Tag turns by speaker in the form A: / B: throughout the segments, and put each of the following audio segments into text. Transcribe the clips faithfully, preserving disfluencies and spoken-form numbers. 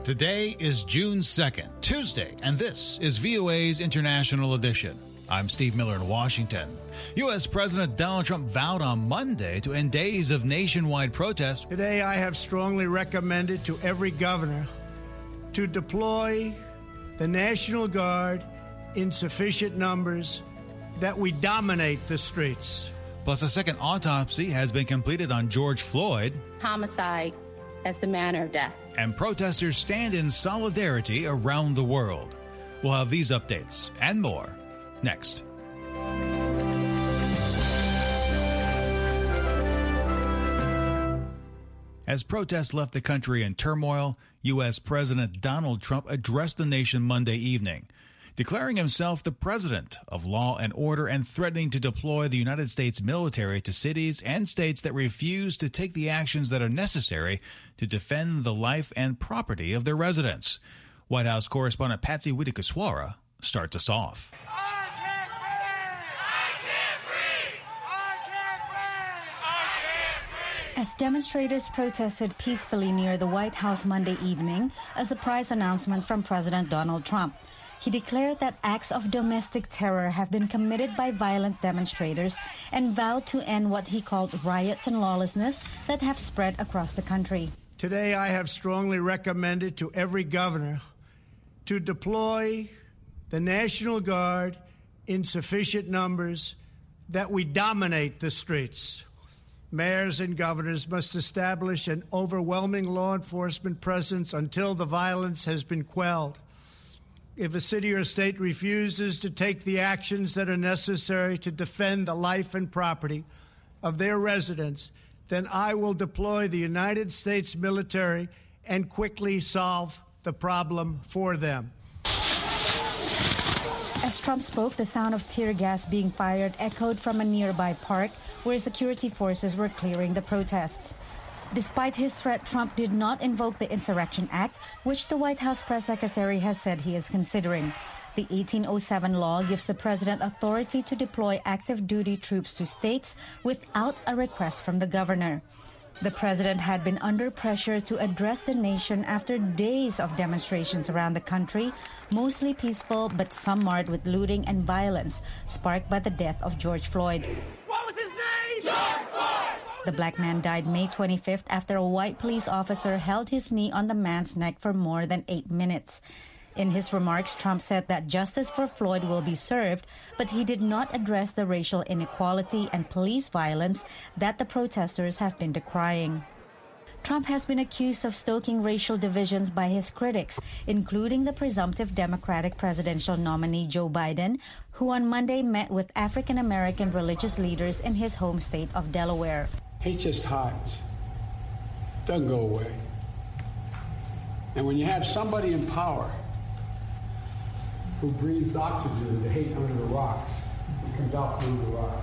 A: Today is June second, Tuesday, and this is V O A's International Edition. I'm Steve Miller in Washington. U S. President Donald Trump vowed on Monday to end days of nationwide protest.
B: Today, I have strongly recommended to every governor to deploy the National Guard in sufficient numbers that we dominate the streets.
A: Plus, a second autopsy has been completed on George Floyd.
C: Homicide as the manner of death.
A: And protesters stand in solidarity around the world. We'll have these updates and more next. As protests left the country in turmoil, U S. President Donald Trump addressed the nation Monday evening, declaring himself the president of law and order and threatening to deploy the United States military to cities and states that refuse to take the actions that are necessary to defend the life and property of their residents. White House correspondent Patsy Widakuswara starts us off.
D: As demonstrators protested peacefully near the White House Monday evening, a surprise announcement from President Donald Trump. He declared that acts of domestic terror have been committed by violent demonstrators and vowed to end what he called riots and lawlessness that have spread across the country.
B: Today, I have strongly recommended to every governor to deploy the National Guard in sufficient numbers that we dominate the streets. Mayors and governors must establish an overwhelming law enforcement presence until the violence has been quelled. If a city or state refuses to take the actions that are necessary to defend the life and property of their residents, then I will deploy the United States military and quickly solve the problem for them.
D: As Trump spoke, the sound of tear gas being fired echoed from a nearby park where security forces were clearing the protests. Despite his threat, Trump did not invoke the Insurrection Act, which the White House press secretary has said he is considering. The eighteen oh seven law gives the president authority to deploy active duty troops to states without a request from the governor. The president had been under pressure to address the nation after days of demonstrations around the country, mostly peaceful but some marred with looting and violence, sparked by the death of George Floyd.
E: What was his name? George Floyd!
D: The black man died May twenty-fifth after a white police officer held his knee on the man's neck for more than eight minutes. In his remarks, Trump said that justice for Floyd will be served, but he did not address the racial inequality and police violence that the protesters have been decrying. Trump has been accused of stoking racial divisions by his critics, including the presumptive Democratic presidential nominee Joe Biden, who on Monday met with African-American religious leaders in his home state of Delaware.
F: Hate just hides. Doesn't go away. And when you have somebody in power who breathes oxygen to hate under the rocks, it comes out through the rocks.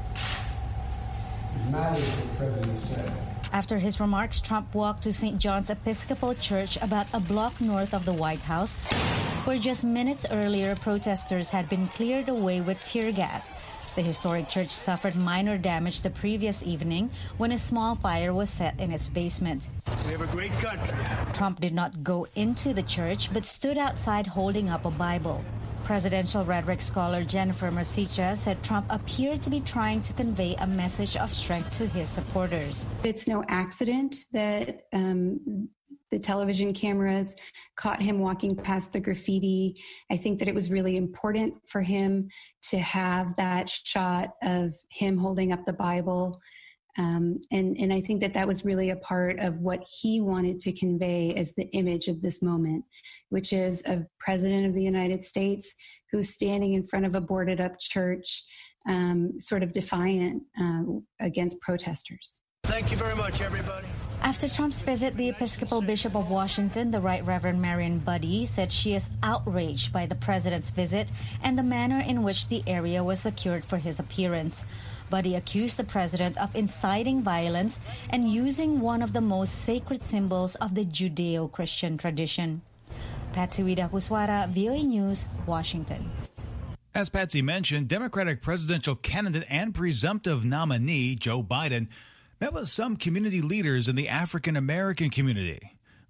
F: It matters what the president said.
D: After his remarks, Trump walked to Saint John's Episcopal Church about a block north of the White House, where just minutes earlier protesters had been cleared away with tear gas. The historic church suffered minor damage the previous evening when a small fire was set in its basement.
B: We have a great country.
D: Trump did not go into the church but stood outside holding up a Bible. Presidential rhetoric scholar Jennifer Mercicha said Trump appeared to be trying to convey a message of strength to his supporters.
G: It's no accident that um, the television cameras caught him walking past the graffiti. I think that it was really important for him to have that shot of him holding up the Bible. Um, and, and I think that that was really a part of what he wanted to convey as the image of this moment, which is a president of the United States who's standing in front of a boarded up church, um, sort of defiant um, against protesters.
B: Thank you very much, everybody.
D: After Trump's visit, the Episcopal Bishop of Washington, the Right Reverend Marian Budde, said she is outraged by the president's visit and the manner in which the area was secured for his appearance. Budde accused the president of inciting violence and using one of the most sacred symbols of the Judeo-Christian tradition. Patsy Widakuswara, V O A News, Washington.
A: As Patsy mentioned, Democratic presidential candidate and presumptive nominee Joe Biden met with some community leaders in the African-American community.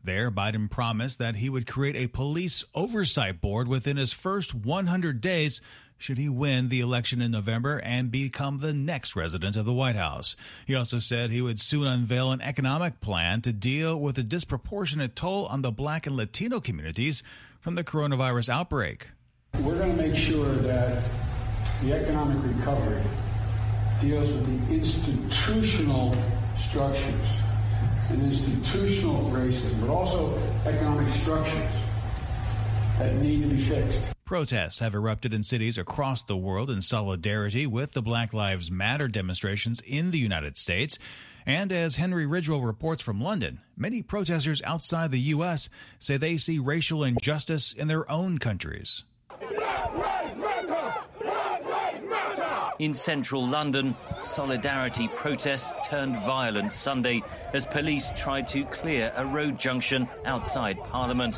A: There, Biden promised that he would create a police oversight board within his first one hundred days should he win the election in November and become the next resident of the White House. He also said he would soon unveil an economic plan to deal with the disproportionate toll on the Black and Latino communities from the coronavirus outbreak.
F: We're going to make sure that the economic recovery deals with the institutional structures and institutional racism, but also economic structures that need to be fixed.
A: Protests have erupted in cities across the world in solidarity with the Black Lives Matter demonstrations in the United States. And as Henry Ridgwell reports from London, many protesters outside the U S say they see racial injustice in their own countries.
H: In central London, solidarity protests turned violent Sunday as police tried to clear a road junction outside Parliament.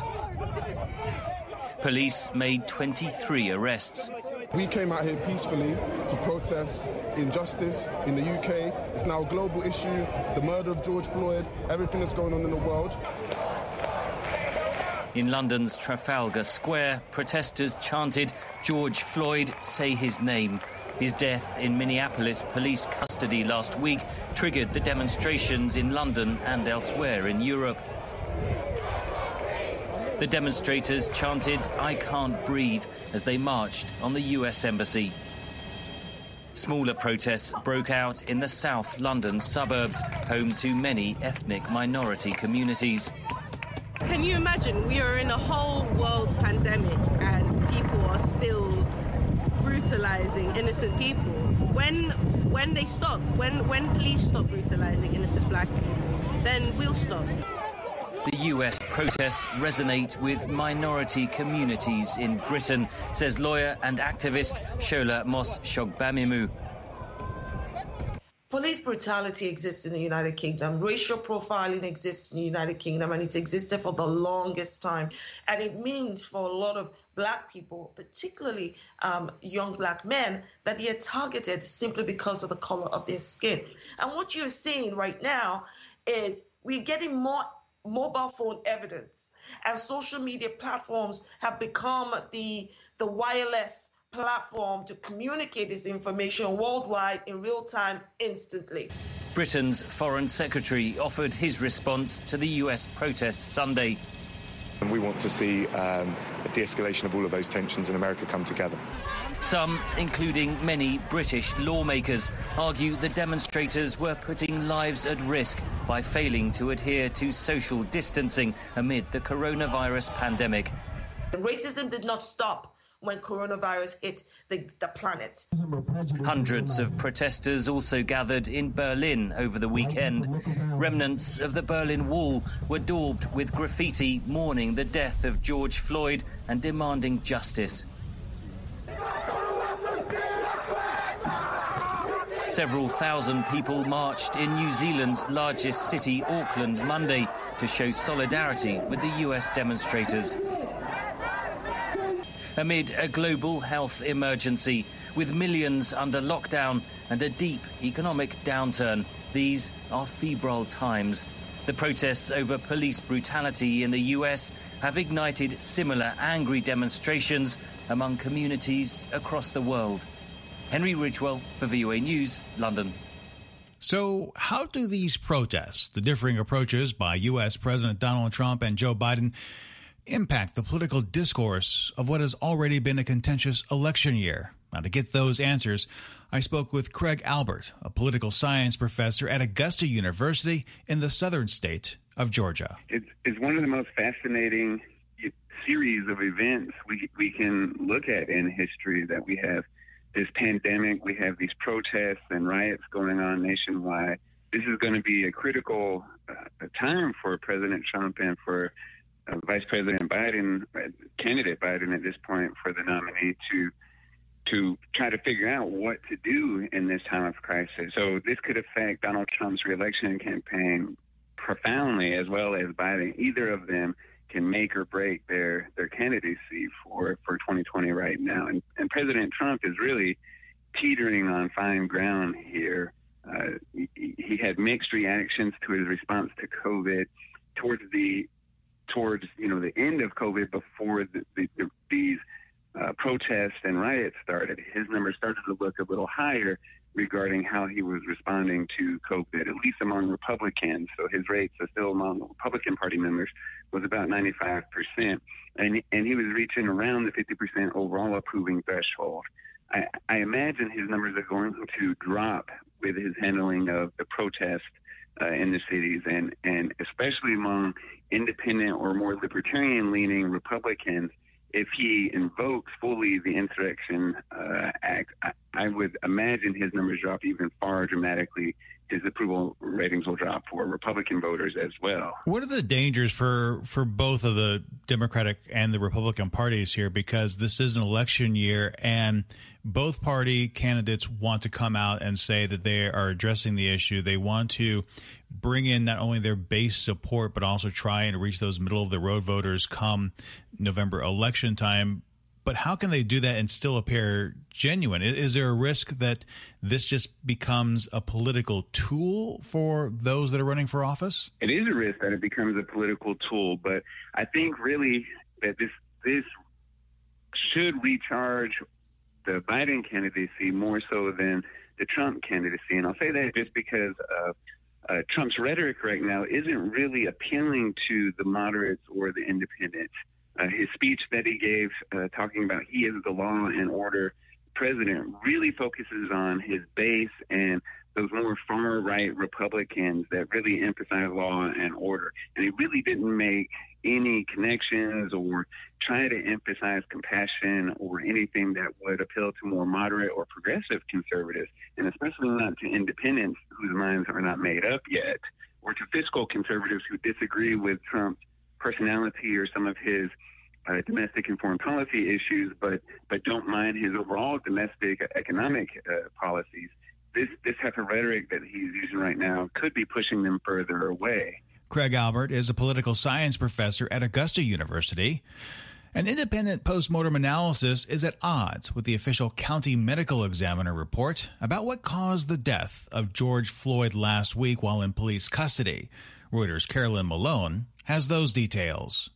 H: Police made twenty-three arrests.
I: We came out here peacefully to protest injustice in the U K. It's now a global issue, the murder of George Floyd, everything that's going on in the world.
H: In London's Trafalgar Square, protesters chanted, "George Floyd, say his name." His death in Minneapolis police custody last week triggered the demonstrations in London and elsewhere in Europe. The demonstrators chanted, "I can't breathe," as they marched on the U S Embassy. Smaller protests broke out in the South London suburbs, home to many ethnic minority communities.
J: Can you imagine? We are in a whole world pandemic and people are still brutalizing innocent people. When when they stop, when, when police stop brutalizing innocent black people, then we'll stop.
H: The U S protests resonate with minority communities in Britain, says lawyer and activist Shola Mos-Shogbamimu.
K: Police brutality exists in the United Kingdom. Racial profiling exists in the United Kingdom, and it's existed for the longest time. And it means for a lot of black people, particularly um, young black men, that they are targeted simply because of the color of their skin. And what you're seeing right now is we're getting more mobile phone evidence, as social media platforms have become the, the wireless platform to communicate this information worldwide in real time, instantly.
H: Britain's Foreign Secretary offered his response to the U S protests Sunday.
L: And we want to see um, a de-escalation of all of those tensions in America come together.
H: Some, including many British lawmakers, argue the demonstrators were putting lives at risk by failing to adhere to social distancing amid the coronavirus pandemic.
K: Racism did not stop when coronavirus hit the, the planet.
H: Hundreds of protesters also gathered in Berlin over the weekend. Remnants of the Berlin Wall were daubed with graffiti mourning the death of George Floyd and demanding justice. Several thousand people marched in New Zealand's largest city, Auckland, Monday to show solidarity with the U S demonstrators. Amid a global health emergency, with millions under lockdown and a deep economic downturn, these are febrile times. The protests over police brutality in the U S have ignited similar angry demonstrations among communities across the world. Henry Ridgwell for V O A News, London.
A: So how do these protests, the differing approaches by U S President Donald Trump and Joe Biden, impact the political discourse of what has already been a contentious election year? Now, to get those answers, I spoke with Craig Albert, a political science professor at Augusta University in the southern state of Georgia.
M: It's, it's one of the most fascinating series of events we, we can look at in history, that we have this pandemic, we have these protests and riots going on nationwide. This is going to be a critical uh, time for President Trump and for uh, Vice President Biden, uh, candidate Biden at this point, for the nominee to to try to figure out what to do in this time of crisis. So this could affect Donald Trump's reelection campaign profoundly, as well as Biden. Either of them can make or break their, their candidacy for, for twenty twenty right now. And, and President Trump is really teetering on fine ground here. Uh, he, he had mixed reactions to his response to COVID. Towards the towards, you know, the end of COVID, before the, the, the, these uh, protests and riots started, his numbers started to look a little higher regarding how he was responding to COVID, at least among Republicans. So his rates are still among Republican Party members was about ninety-five percent. And, and he was reaching around the fifty percent overall approving threshold. I, I imagine his numbers are going to drop with his handling of the protest uh, in the cities, and, and especially among independent or more libertarian-leaning Republicans. If he invokes fully the Insurrection uh, Act, I, I would imagine his numbers drop even far dramatically. His approval ratings will drop for Republican voters as well.
A: What are the dangers for, for both of the Democratic and the Republican parties here? Because this is an election year, and both party candidates want to come out and say that they are addressing the issue. They want to bring in not only their base support, but also try and reach those middle-of-the-road voters come November election time. But how can they do that and still appear genuine? Is there a risk that this just becomes a political tool for those that are running for office?
M: It is a risk that it becomes a political tool, but I think really that this this should recharge the Biden candidacy more so than the Trump candidacy. And I'll say that just because uh, uh, Trump's rhetoric right now isn't really appealing to the moderates or the independents. Uh, his speech that he gave, uh, talking about he is the law and order president, really focuses on his base and those more far-right Republicans that really emphasize law and order. And he really didn't make any connections or try to emphasize compassion or anything that would appeal to more moderate or progressive conservatives, and especially not to independents whose minds are not made up yet, or to fiscal conservatives who disagree with Trump's personality or some of his uh, domestic and foreign policy issues, but but don't mind his overall domestic economic uh, policies. This this type of rhetoric that he's using right now could be pushing them further away.
A: Craig Albert is a political science professor at Augusta University. An independent postmortem analysis is at odds with the official county medical examiner report about what caused the death of George Floyd last week while in police custody. Reuters' Carolyn Malone has those details.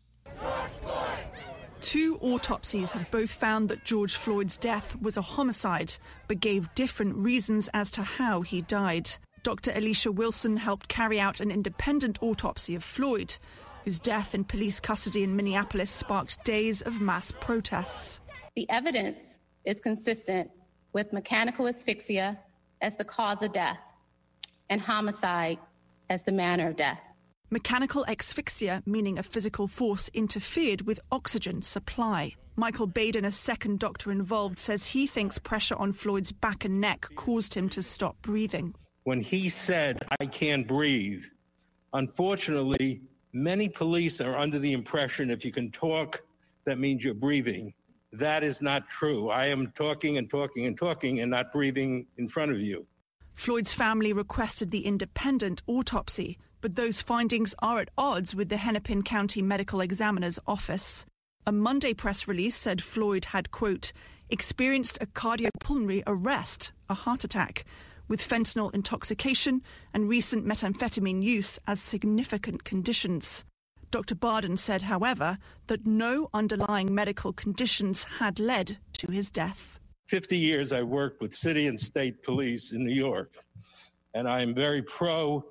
N: Two autopsies have both found that George Floyd's death was a homicide, but gave different reasons as to how he died. Doctor Alicia Wilson helped carry out an independent autopsy of Floyd, whose death in police custody in Minneapolis sparked days of mass protests.
C: The evidence is consistent with mechanical asphyxia as the cause of death and homicide as the manner of death.
N: Mechanical asphyxia, meaning a physical force interfered with oxygen supply. Michael Baden, a second doctor involved, says he thinks pressure on Floyd's back and neck caused him to stop breathing.
O: When he said, "I can't breathe," unfortunately, many police are under the impression if you can talk, that means you're breathing. That is not true. I am talking and talking and talking and not breathing in front of you.
N: Floyd's family requested the independent autopsy, but those findings are at odds with the Hennepin County Medical Examiner's office. A Monday press release said Floyd had, quote, experienced a cardiopulmonary arrest, a heart attack, with fentanyl intoxication and recent methamphetamine use as significant conditions. Doctor Barden said, however, that no underlying medical conditions had led to his death.
O: fifty years I worked with city and state police in New York, and I am very pro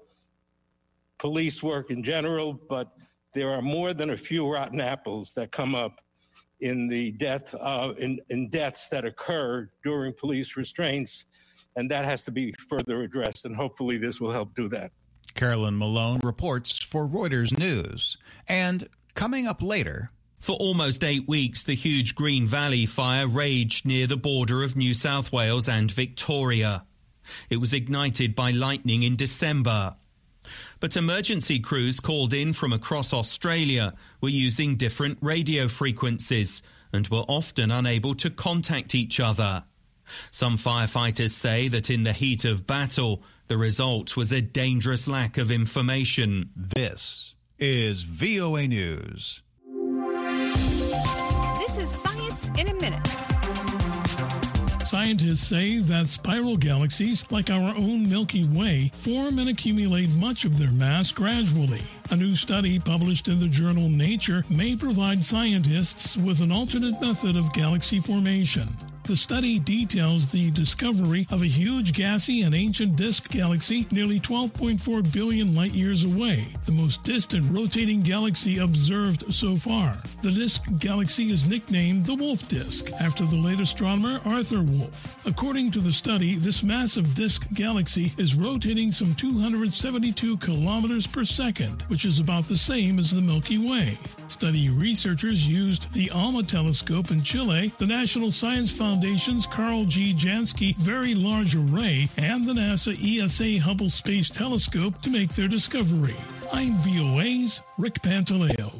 O: police work in general, but there are more than a few rotten apples that come up in the death uh, in, in deaths that occur during police restraints, and that has to be further addressed, and hopefully this will help do that.
A: Carolyn Malone reports for Reuters News. And coming up later...
P: For almost eight weeks, the huge Green Valley fire raged near the border of New South Wales and Victoria. It was ignited by lightning in December. But emergency crews called in from across Australia were using different radio frequencies and were often unable to contact each other. Some firefighters say that in the heat of battle, the result was a dangerous lack of information.
A: This is V O A News.
Q: This is Science in a Minute. Scientists say that spiral galaxies, like our own Milky Way, form and accumulate much of their mass gradually. A new study published in the journal Nature may provide scientists with an alternate method of galaxy formation. The study details the discovery of a huge gassy and ancient disk galaxy nearly twelve point four billion light-years away, the most distant rotating galaxy observed so far. The disk galaxy is nicknamed the Wolf Disk, after the late astronomer Arthur Wolf. According to the study, this massive disk galaxy is rotating some two hundred seventy-two kilometers per second, which is about the same as the Milky Way. Study researchers used the ALMA telescope in Chile, the National Science Foundation Foundation's Carl G. Jansky Very Large Array, and the NASA E S A Hubble Space Telescope to make their discovery. I'm V O A's Rick Pantaleo.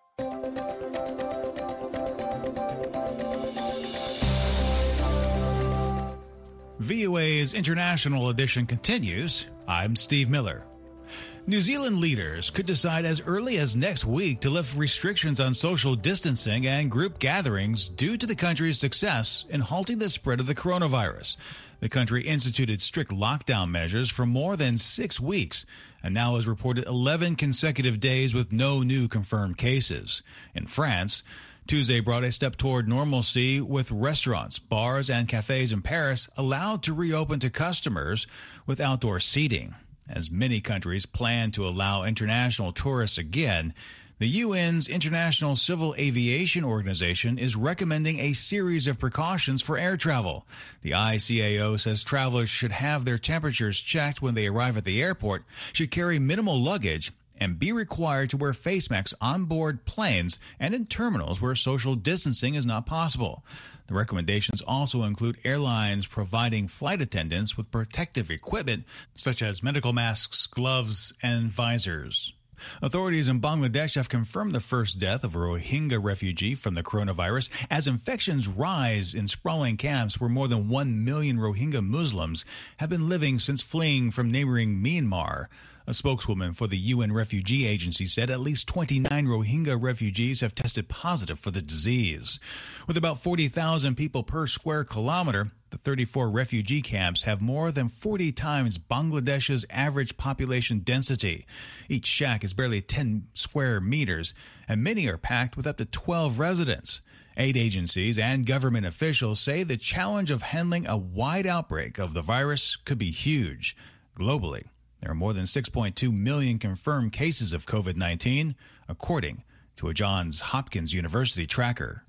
A: V O A's International Edition continues. I'm Steve Miller. New Zealand leaders could decide as early as next week to lift restrictions on social distancing and group gatherings due to the country's success in halting the spread of the coronavirus. The country instituted strict lockdown measures for more than six weeks and now has reported eleven consecutive days with no new confirmed cases. In France, Tuesday brought a step toward normalcy with restaurants, bars, and cafes in Paris allowed to reopen to customers with outdoor seating. As many countries plan to allow international tourists again, the U N's International Civil Aviation Organization is recommending a series of precautions for air travel. The I C A O says travelers should have their temperatures checked when they arrive at the airport, should carry minimal luggage, and be required to wear face masks on board planes and in terminals where social distancing is not possible. The recommendations also include airlines providing flight attendants with protective equipment such as medical masks, gloves, and visors. Authorities in Bangladesh have confirmed the first death of a Rohingya refugee from the coronavirus as infections rise in sprawling camps where more than one million Rohingya Muslims have been living since fleeing from neighboring Myanmar. A spokeswoman for the U N Refugee Agency said at least twenty-nine Rohingya refugees have tested positive for the disease. With about forty thousand people per square kilometer, the thirty-four refugee camps have more than forty times Bangladesh's average population density. Each shack is barely ten square meters, and many are packed with up to twelve residents. Aid agencies and government officials say the challenge of handling a wide outbreak of the virus could be huge. Globally, there are more than six point two million confirmed cases of COVID nineteen, according to a Johns Hopkins University tracker.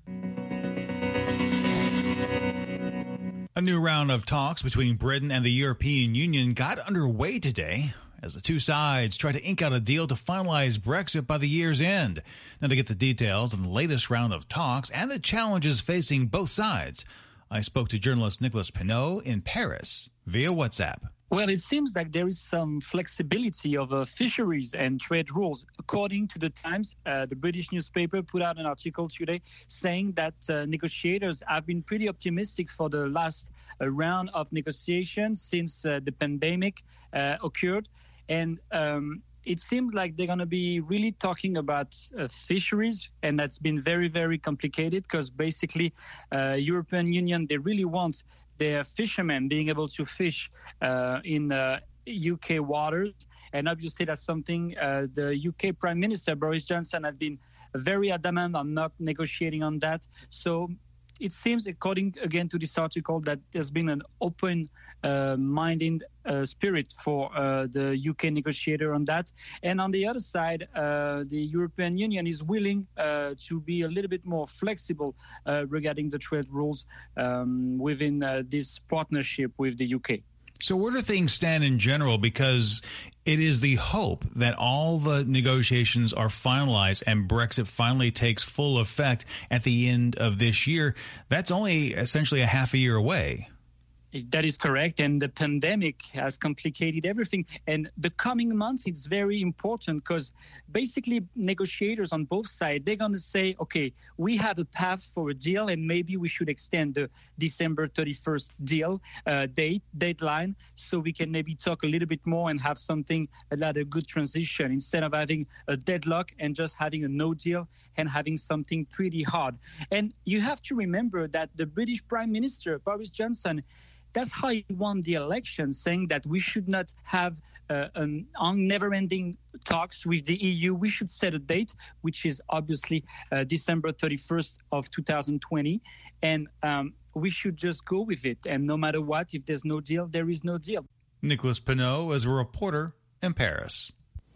A: A new round of talks between Britain and the European Union got underway today as the two sides try to ink out a deal to finalize Brexit by the year's end. Now, to get the details on the latest round of talks and the challenges facing both sides, I spoke to journalist Nicholas Pineau in Paris via WhatsApp.
R: Well, it seems like there is some flexibility of uh, fisheries and trade rules. According to the Times, uh, the British newspaper put out an article today saying that uh, negotiators have been pretty optimistic for the last uh, round of negotiations since uh, the pandemic uh, occurred. And um, it seemed like they're going to be really talking about uh, fisheries, and that's been very, very complicated because basically uh, European Union, they really want their fishermen being able to fish uh, in uh, U K waters. And obviously that's something uh, the U K Prime Minister Boris Johnson has been very adamant on not negotiating on that. So it seems, according again to this article, that there's been an open-minded uh, uh, spirit for uh, the U K negotiator on that. And on the other side, uh, the European Union is willing uh, to be a little bit more flexible uh, regarding the trade rules um, within uh, this partnership with the U K.
A: So where do things stand in general? Because it is the hope that all the negotiations are finalized and Brexit finally takes full effect at the end of this year. That's only essentially a half a year away.
R: That is correct. And the pandemic has complicated everything. And the coming month, it's very important because basically negotiators on both sides, they're going to say, okay, we have a path for a deal and maybe we should extend the December thirty-first deal uh, date, deadline, so we can maybe talk a little bit more and have something like a good transition instead of having a deadlock and just having a no deal and having something pretty hard. And you have to remember that the British Prime Minister, Boris Johnson, that's how he won the election, saying that we should not have uh, an on never-ending talks with the E U. We should set a date, which is obviously uh, December thirty-first of two thousand twenty, and um, we should just go with it. And no matter what, if there's no deal, there is no deal.
A: Nicholas Pineau is a reporter in Paris.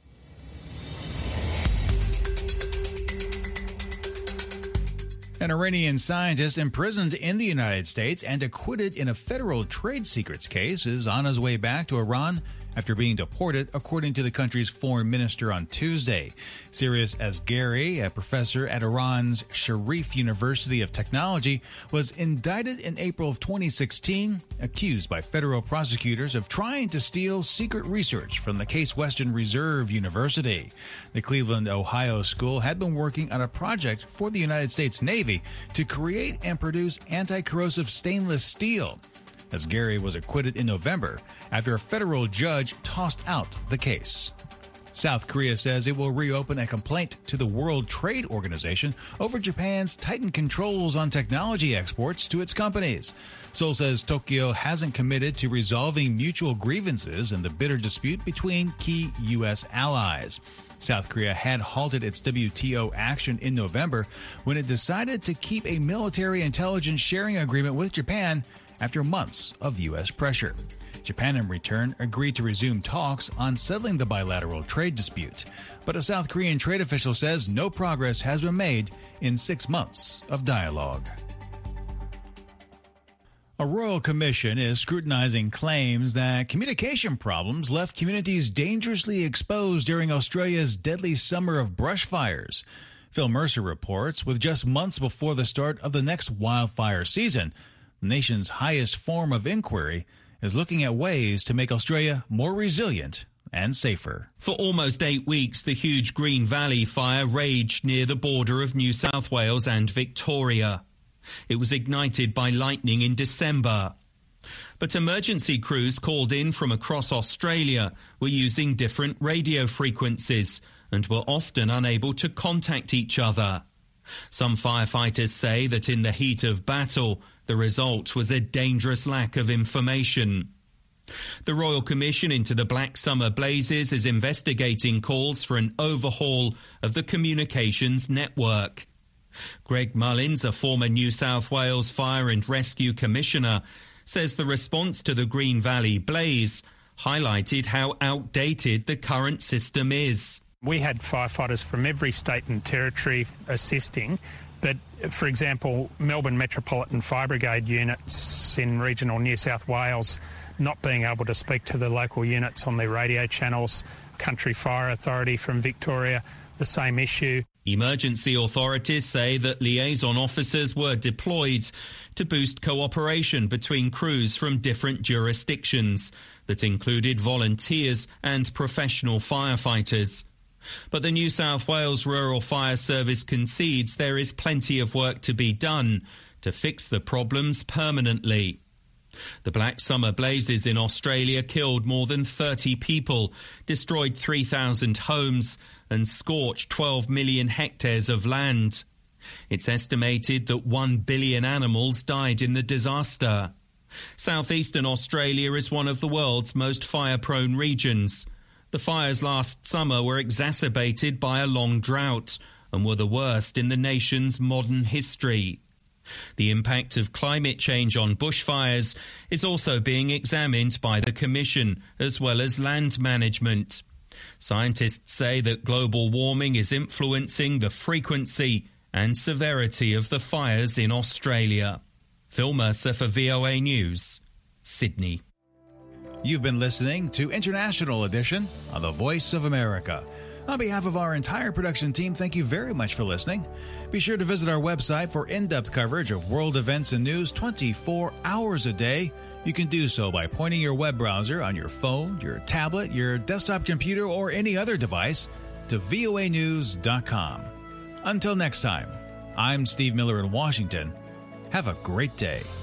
A: An Iranian scientist imprisoned in the United States and acquitted in a federal trade secrets case is on his way back to Iran after being deported, according to the country's foreign minister on Tuesday. Sirius Asghari, a professor at Iran's Sharif University of Technology, was indicted in April of twenty sixteen, accused by federal prosecutors of trying to steal secret research from the Case Western Reserve University. The Cleveland, Ohio school had been working on a project for the United States Navy to create and produce anti-corrosive stainless steel. Asghari was acquitted in November after a federal judge tossed out the case. South Korea says it will reopen a complaint to the World Trade Organization over Japan's tightened controls on technology exports to its companies. Seoul says Tokyo hasn't committed to resolving mutual grievances in the bitter dispute between key U S allies. South Korea had halted its W T O action in November when it decided to keep a military intelligence sharing agreement with Japan after months of U S pressure. Japan, in return, agreed to resume talks on settling the bilateral trade dispute. But a South Korean trade official says no progress has been made in six months of dialogue. A royal commission is scrutinizing claims that communication problems left communities dangerously exposed during Australia's deadly summer of brush fires. Phil Mercer reports, with just months before the start of the next wildfire season, the nation's highest form of inquiry is looking at ways to make Australia more resilient and safer.
P: For almost eight weeks, the huge Green Valley fire raged near the border of New South Wales and Victoria. It was ignited by lightning in December. But emergency crews called in from across Australia were using different radio frequencies and were often unable to contact each other. Some firefighters say that in the heat of battle, the result was a dangerous lack of information. The Royal Commission into the Black Summer Blazes is investigating calls for an overhaul of the communications network. Greg Mullins, a former New South Wales Fire and Rescue Commissioner, says the response to the Green Valley blaze highlighted how outdated the current system is.
S: We had firefighters from every state and territory assisting, but, for example, Melbourne Metropolitan Fire Brigade units in regional New South Wales not being able to speak to the local units on their radio channels. Country Fire Authority from Victoria, the same issue.
P: Emergency authorities say that liaison officers were deployed to boost cooperation between crews from different jurisdictions that included volunteers and professional firefighters. But the New South Wales Rural Fire Service concedes there is plenty of work to be done to fix the problems permanently. The Black Summer Blazes in Australia killed more than thirty people, destroyed three thousand homes and scorched twelve million hectares of land. It's estimated that one billion animals died in the disaster. Southeastern Australia is one of the world's most fire-prone regions. The fires last summer were exacerbated by a long drought and were the worst in the nation's modern history. The impact of climate change on bushfires is also being examined by the Commission, as well as land management. Scientists say that global warming is influencing the frequency and severity of the fires in Australia. Phil Mercer for V O A News, Sydney.
A: You've been listening to International Edition on the Voice of America. On behalf of our entire production team, thank you very much for listening. Be sure to visit our website for in-depth coverage of world events and news twenty-four hours a day. You can do so by pointing your web browser on your phone, your tablet, your desktop computer, or any other device to V O A news dot com. Until next time, I'm Steve Miller in Washington. Have a great day.